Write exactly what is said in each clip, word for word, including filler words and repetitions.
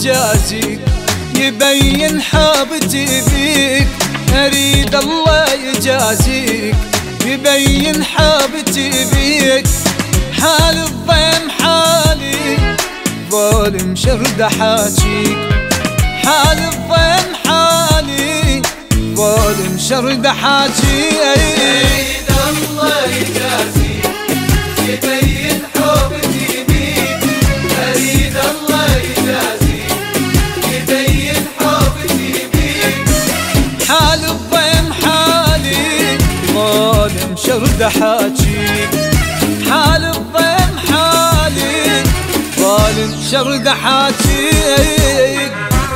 يجازيك، يبين حابتي فيك. أريد الله يجازيك، يبين حابتي فيك. حال الضيم حالي ظالم شرد حاجيك، حال الضيم حالي ظالم شرد حاجيك. أريد الله يجازيك، يبين حبتي بيك. أريد الله يجازيك، يبين حبتي بيك. حال الضيم حالي ظالم شرد حاجيك، حال الضيم حالي ظالم شرد حاجيك.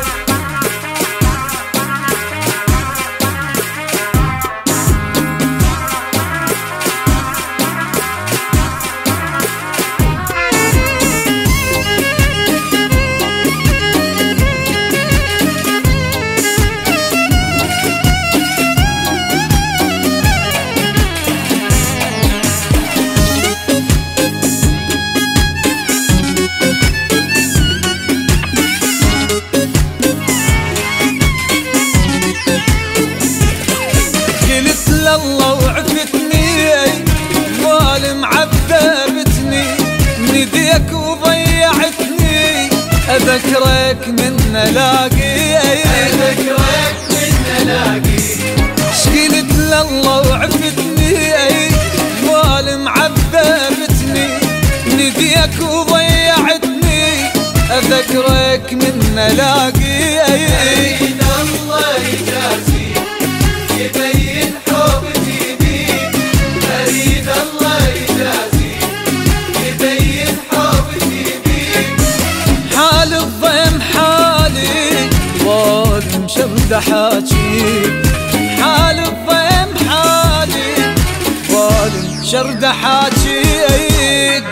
الله وعفتني ظالم عذبتني، نديك وضيعتني. أذكرك من الاقي، أذكرك من الاقي. شقلت لله وعفتني ظالم عذبتني، نديك وضيعتني. أذكرك من الاقي. أريد الله يجازيك، يبين حبتي بيك. أريد الله يجازيك، يبين حبتي بيك. حال الضيم حالي ظالم شرد حاجيك، حال الضيم حالي ظالم شرد حاجيك.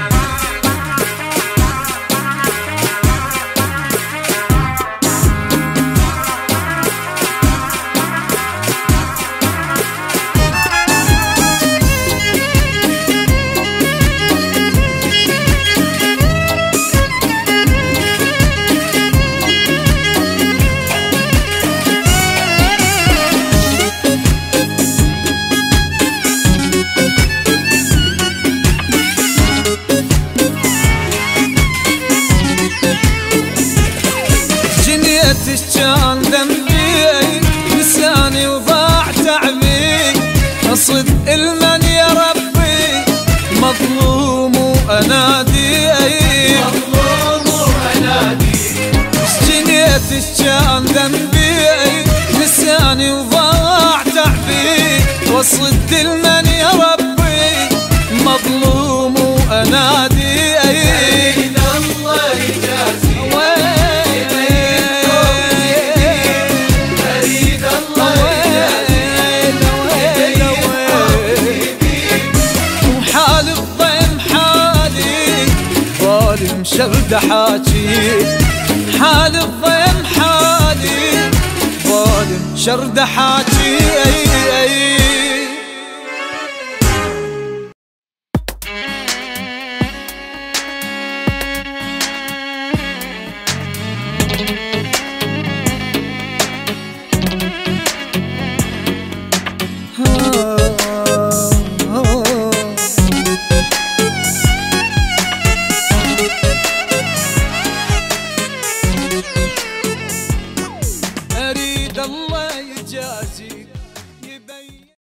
كان ذنبي نساني وضاع تعبي، اصد المن يا ربي مظلوم وانادي، مظلوم وانادي. جنيت كان ذنبي نساني وضاع تعبي، واصد المن يا ربي مظلوم وانادي. أريد الله يجازيك، شرد حاجيك. حال الضيم حالي ظالم شرد حاجيك.